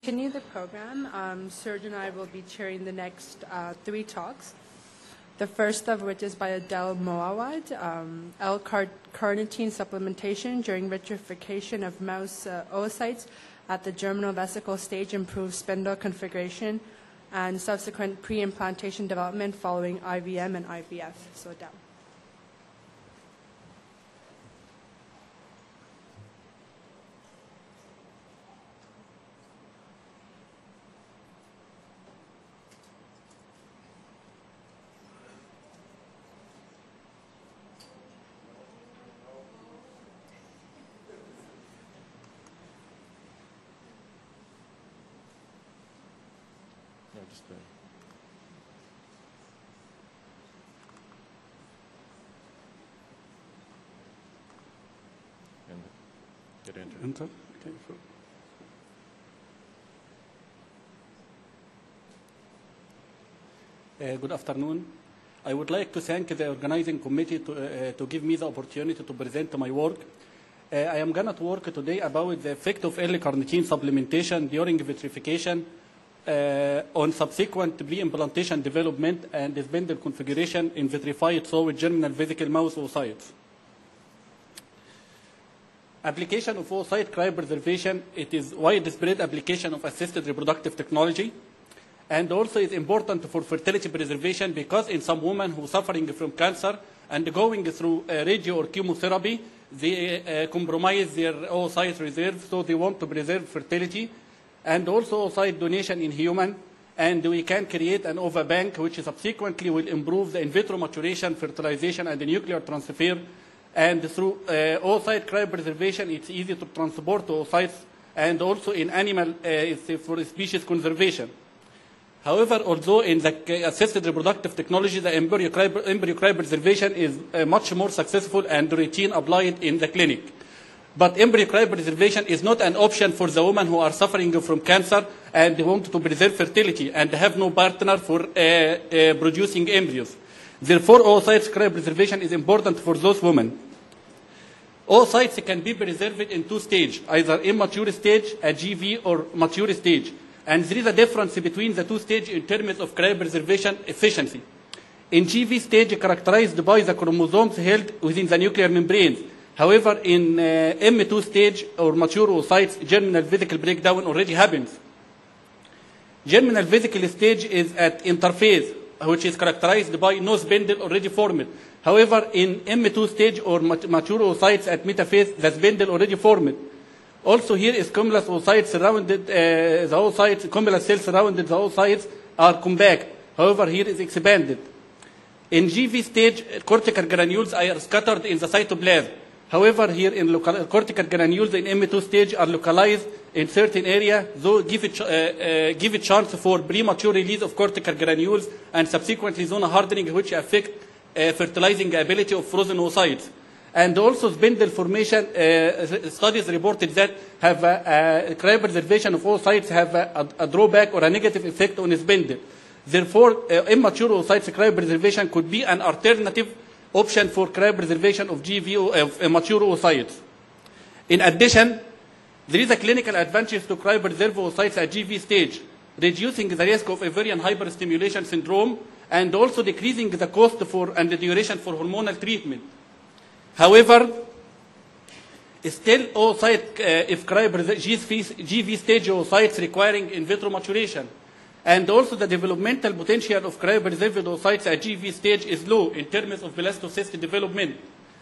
Continue the program. Serge and I will be chairing the next three talks. The first of which is by Adele Moawad, L-carnitine supplementation during vitrification of mouse oocytes at the germinal vesicle stage improves spindle configuration and subsequent pre-implantation development following IVM and IVF. So Adele. Enter. Okay. Good afternoon. I would like to thank the organizing committee to give me the opportunity to present my work. I am going to work today about the effect of L-carnitine supplementation during vitrification on subsequent pre-implantation development and spindle configuration in vitrified solid germinal vesicle mouse oocytes. Application of oocyte cryopreservation, it is widespread application of assisted reproductive technology, and also is important for fertility preservation because in some women who are suffering from cancer and going through radio or chemotherapy, they compromise their oocyte reserve, so they want to preserve fertility, and also oocyte donation in human, and we can create an ovobank which subsequently will improve the in vitro maturation, fertilization, and the nuclear transfer. And through oocyte cryopreservation, it's easy to transport oocytes, and also in animal, it's for species conservation. However, although in the assisted reproductive technology, the embryo cryopreservation is much more successful and routine applied in the clinic. But embryo cryopreservation is not an option for the women who are suffering from cancer and want to preserve fertility and have no partner for producing embryos. Therefore, oocyte cryopreservation is important for those women. Oocytes can be preserved in two stages, either immature stage, a GV, or mature stage. And there is a difference between the two stages in terms of cryopreservation efficiency. In GV stage, characterized by the chromosomes held within the nuclear membranes. However, in M2 stage or mature oocytes, germinal vesicle breakdown already happens. Germinal vesicle stage is at interphase, which is characterized by no spindle already formed. However, in M2 stage or mature oocytes at metaphase, the spindle already formed. Also here is cumulus oocytes surrounded the oocytes, cumulus cells surrounded the oocytes are compact. However, here is expanded. In GV stage, cortical granules are scattered in the cytoplasm. However, here in cortical granules in M2 stage are localized in certain area, though give it chance for premature release of cortical granules and subsequently zona hardening, which affect fertilizing ability of frozen oocytes. And also spindle formation, studies reported that have cryopreservation of oocytes have a drawback or a negative effect on spindle. Therefore, immature oocytes cryopreservation could be an alternative option for cryopreservation of GV mature oocytes. In addition, there is a clinical advantage to cryopreserve oocytes at GV stage, reducing the risk of ovarian hyperstimulation syndrome and also decreasing the cost for and the duration for hormonal treatment. However, still oocyte if GV stage oocytes requiring in vitro maturation. And also the developmental potential of cryopreserved oocytes at GV stage is low in terms of blastocyst development.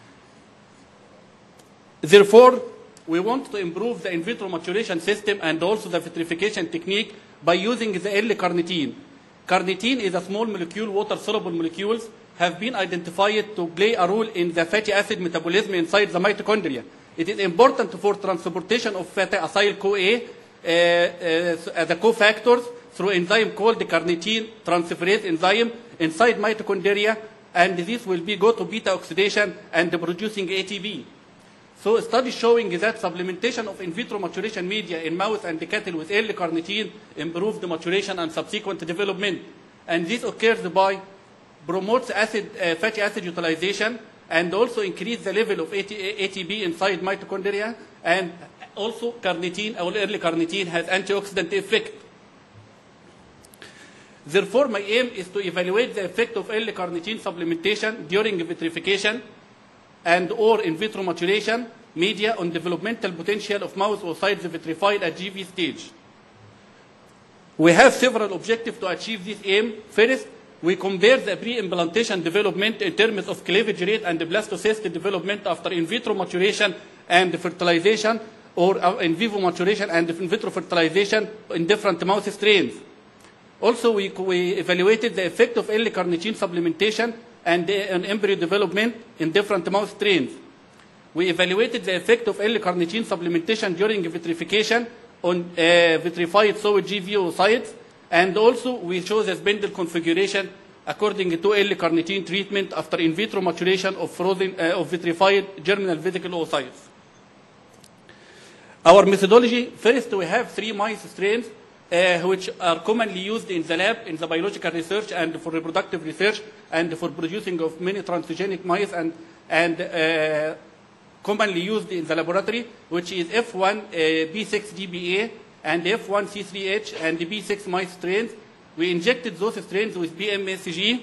Therefore, we want to improve the in vitro maturation system and also the vitrification technique by using the L-carnitine. Carnitine is a small molecule, water-soluble molecules, have been identified to play a role in the fatty acid metabolism inside the mitochondria. It is important for transportation of fatty acyl-CoA, the cofactors, through enzyme called the carnitine transferase enzyme inside mitochondria, and this will go to beta oxidation and producing ATP. So a study showing that supplementation of in vitro maturation media in mouse and cattle with L-carnitine improved the maturation and subsequent development. And this occurs by promotes fatty acid utilization and also increase the level of ATP inside mitochondria and also carnitine or early carnitine has antioxidant effect. Therefore, my aim is to evaluate the effect of early carnitine supplementation during vitrification and or in vitro maturation media on developmental potential of mouse oocytes vitrified at GV stage. We have several objectives to achieve this aim. First, we compare the pre-implantation development in terms of cleavage rate and blastocyst development after in vitro maturation and fertilization, or in vivo maturation and in vitro fertilization in different mouse strains. Also, we evaluated the effect of early carnitine supplementation and on embryo development in different mouse strains. We evaluated the effect of early carnitine supplementation during vitrification on vitrified solid GV oocytes, and also we show the spindle configuration according to early carnitine treatment after in vitro maturation of frozen of vitrified germinal vesicle oocytes. Our methodology: first, we have 3 mice strains which are commonly used in the lab, in the biological research and for reproductive research and for producing of many transgenic mice, and commonly used in the laboratory, which is F1 B6DBA and F1 C3H and the B6 mice strains. We injected those strains with BMSG.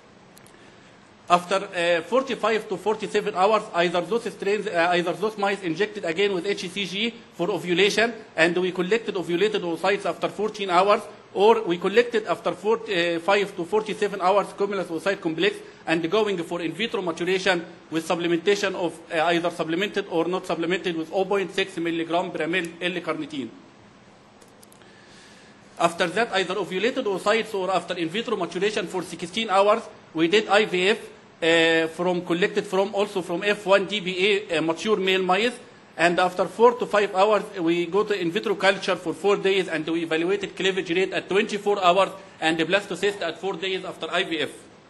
After 45 to 47 hours, either those mice injected again with HCG for ovulation, and we collected ovulated oocytes after 14 hours, or we collected after 45 to 47 hours cumulus oocyte complex, and going for in vitro maturation with supplementation of either supplemented or not supplemented with 0.6 milligram per ml L-carnitine. After that, either ovulated oocytes or after in vitro maturation for 16 hours, we did IVF collected from F1 DBA mature male mice, and after 4 to 5 hours, we go to in vitro culture for 4 days, and we evaluated cleavage rate at 24 hours and the blastocyst at 4 days after IVF.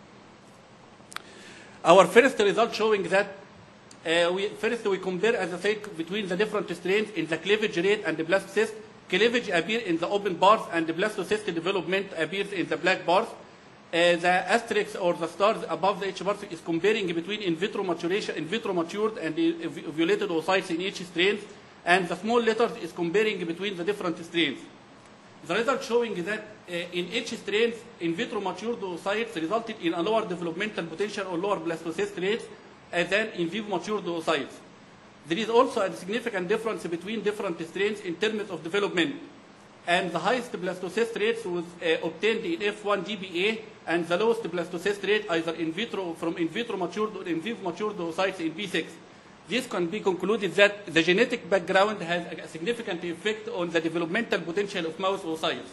Our first result showing that we compare, as I said, between the different strains in the cleavage rate and the blastocyst. Cleavage appears in the open bars, and the blastocyst development appears in the black bars. The asterisk or the stars above the H bars is comparing between in vitro maturation, in vitro matured and the ovulated oocytes in each strain, and the small letters is comparing between the different strains. The result showing that in each strain, in vitro matured oocytes resulted in a lower developmental potential or lower blastocyst rates than in vivo matured oocytes. There is also a significant difference between different strains in terms of development, and the highest blastocyst rates was obtained in F1 DBA, and the lowest blastocyst rate either in vitro from in vitro matured or in vivo matured oocytes in B6. This can be concluded that the genetic background has a significant effect on the developmental potential of mouse oocytes.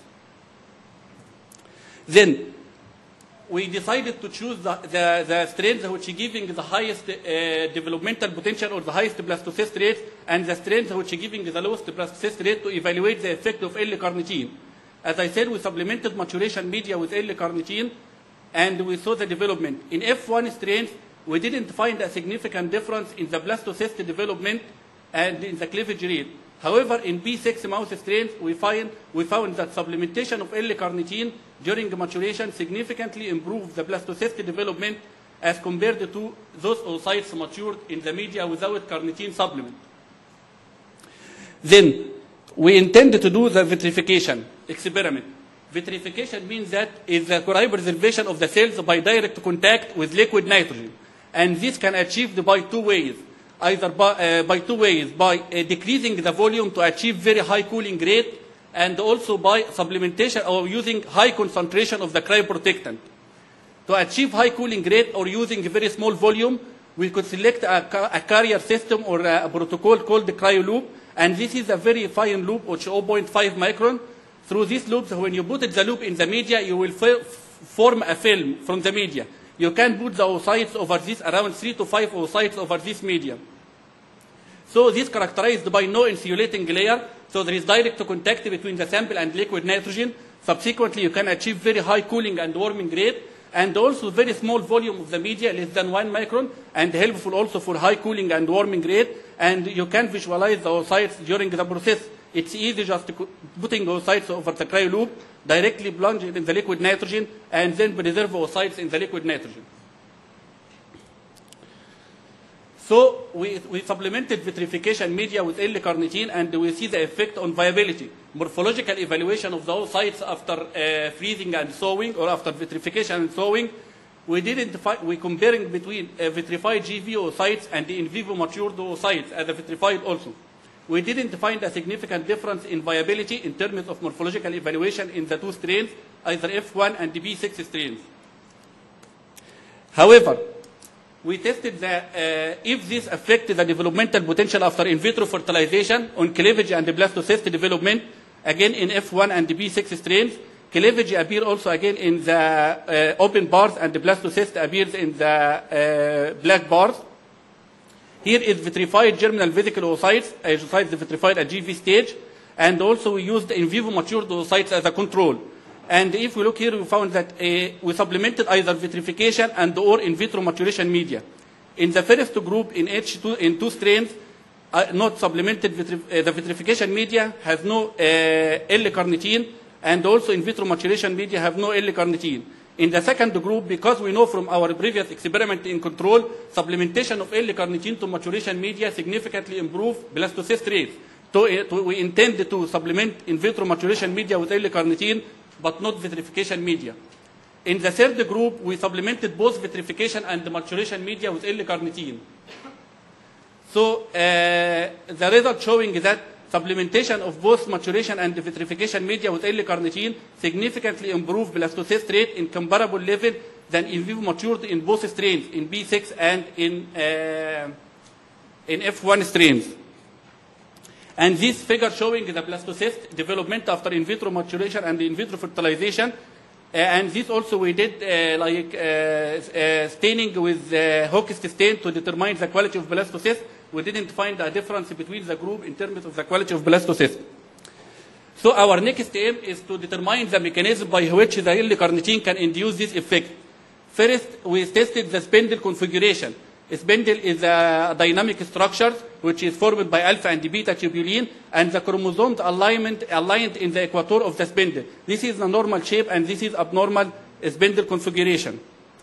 Then we decided to choose the strains which are giving the highest developmental potential or the highest blastocyst rate, and the strains which are giving the lowest blastocyst rate to evaluate the effect of L-carnitine. As I said, we supplemented maturation media with L-carnitine, and we saw the development. In F1 strains, we didn't find a significant difference in the blastocyst development and in the cleavage rate. However, in B6 mouse strains, we found that supplementation of L-carnitine during maturation significantly improved the blastocyst development as compared to those oocytes matured in the media without carnitine supplement. Then, we intended to do the vitrification experiment. Vitrification means that is the cryopreservation of the cells by direct contact with liquid nitrogen. And this can achieved by 2 ways. Either by 2 ways, by decreasing the volume to achieve very high cooling rate, and also by supplementation or using high concentration of the cryoprotectant. To achieve high cooling rate or using a very small volume, we could select a carrier system or a protocol called the cryoloop, and this is a very fine loop, which is 0.5 micron. Through these loops, when you put the loop in the media, you will form a film from the media. You can put the oocytes over this, around 3 to 5 oocytes over this medium. So this is characterized by no insulating layer, so there is direct contact between the sample and liquid nitrogen. Subsequently, you can achieve very high cooling and warming rate, and also very small volume of the media, less than 1 micron, and helpful also for high cooling and warming rate, and you can visualize the oocytes during the process. It's easy just putting oocytes over the cryoloop, directly plunge it in the liquid nitrogen, and then preserve oocytes in the liquid nitrogen. So we supplemented vitrification media with L-carnitine, and we see the effect on viability. Morphological evaluation of the oocytes after freezing and thawing, or after vitrification and thawing. We comparing between vitrified GV oocytes and the in vivo matured oocytes as a vitrified also. We didn't find a significant difference in viability in terms of morphological evaluation in the two strains, either F1 and the B6 strains. However, we tested if this affected the developmental potential after in vitro fertilization on cleavage and blastocyst development, again in F1 and the B6 strains. Cleavage appear also again in the open bars, and the blastocyst appears in the black bars. Here is vitrified germinal vesicle oocytes, oocytes vitrified at GV stage, and also we used in vivo matured oocytes as a control. And if we look here, we found that we supplemented either vitrification and or in vitro maturation media. In the first group, in H2, in two strains, not supplemented the vitrification media has no L-carnitine, and also in vitro maturation media have no L-carnitine. In the second group, because we know from our previous experiment in control, supplementation of L-carnitine to maturation media significantly improve blastocyst rates. So we intend to supplement in vitro maturation media with L-carnitine, but not vitrification media. In the third group, we supplemented both vitrification and maturation media with L-carnitine. So the result showing that supplementation of both maturation and vitrification media with L-carnitine significantly improve blastocyst rate in comparable level than in vivo matured in both strains, in B6 and in F1 strains. And this figure showing the blastocyst development after in vitro maturation and in vitro fertilization. And this also we did staining with Hoechst stain to determine the quality of blastocyst. We didn't find a difference between the group in terms of the quality of blastocyst. So our next aim is to determine the mechanism by which the L-carnitine can induce this effect. First, we tested the spindle configuration. A spindle is a dynamic structure which is formed by alpha and beta tubulin, and the chromosomes aligned in the equator of the spindle. This is the normal shape, and this is abnormal spindle configuration.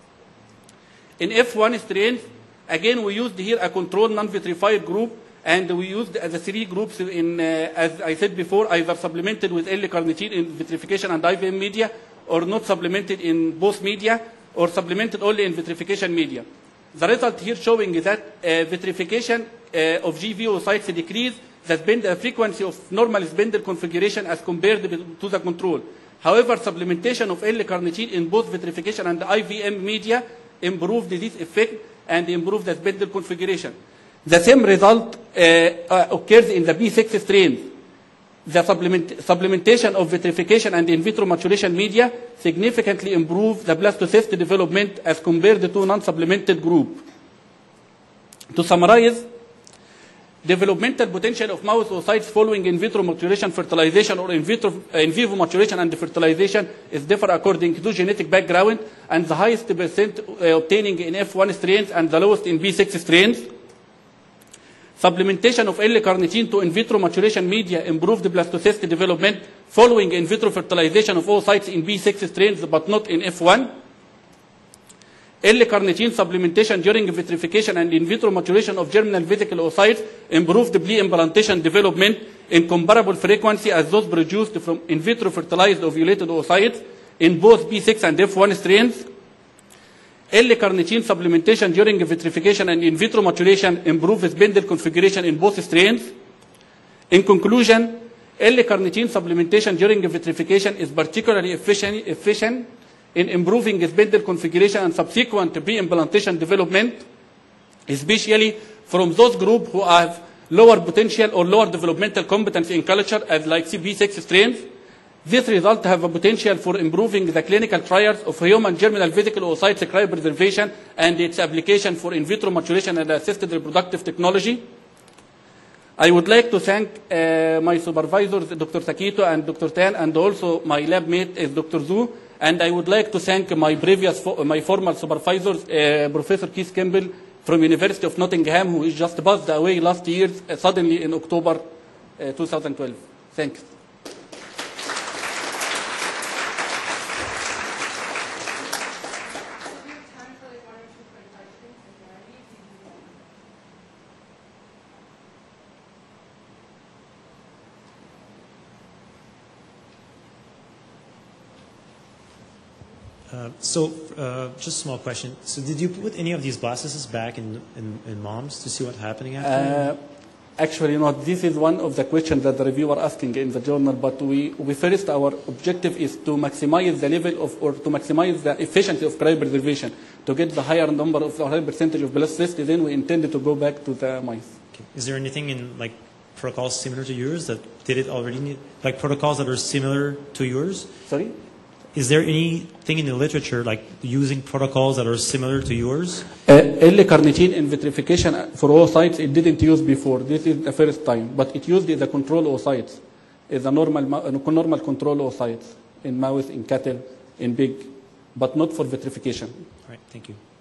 In F1 strains, again, we used here a controlled non-vitrified group, and we used the three groups in, as I said before, either supplemented with L-carnitine in vitrification and IVM media, or not supplemented in both media, or supplemented only in vitrification media. The result here showing is that vitrification of GV oocytes decrease the frequency of normal spindle configuration as compared to the control. However, supplementation of L-carnitine in both vitrification and IVM media improved this effect and improve the spindle configuration. The same result occurs in the B6 strains. The supplementation of vitrification and in vitro maturation media significantly improve the blastocyst development as compared to non-supplemented group. To summarize, developmental potential of mouse oocytes following in vitro maturation fertilization or in vivo maturation and fertilization is differ according to genetic background, and the highest percent obtaining in F1 strains and the lowest in B6 strains. Supplementation of L-carnitine to in vitro maturation media improved blastocyst development following in vitro fertilization of oocytes in B6 strains but not in F1. L-carnitine supplementation during vitrification and in vitro maturation of germinal vesicle oocytes improved pre-implantation development in comparable frequency as those produced from in vitro fertilized ovulated oocytes in both B6 and F1 strains. L-carnitine supplementation during vitrification and in vitro maturation improves spindle configuration in both strains. In conclusion, L-carnitine supplementation during vitrification is particularly efficient in improving spindle configuration and subsequent pre-implantation development, especially from those groups who have lower potential or lower developmental competence in culture, as like B6 strains. This result have a potential for improving the clinical trials of human germinal vesicle oocytes cryopreservation and its application for in vitro maturation and assisted reproductive technology. I would like to thank my supervisors, Dr. Sakito and Dr. Tan, and also my lab mate is Dr. Zhu. And I would like to thank my former supervisors, Professor Keith Kimball from University of Nottingham, who is just passed away last year, suddenly in October 2012. Thanks. Just a small question. So did you put any of these blastocysts back in moms to see what's happening after? Actually, this is one of the questions that the reviewer asking in the journal, but we first, our objective is to maximize the level of, or to maximize the efficiency of cryopreservation, to get the higher number of, the higher percentage of blastocysts, then we intended to go back to the mice. Okay. Is there anything in like protocols similar to yours that did it already, like protocols that are similar to yours? Sorry? Is there anything in the literature like using protocols that are similar to yours? L-carnitine in vitrification for oocytes, it didn't use before. This is the first time, but it used in the control oocytes. It's a normal control oocytes in mouse, in cattle, in pig, but not for vitrification. All right, thank you.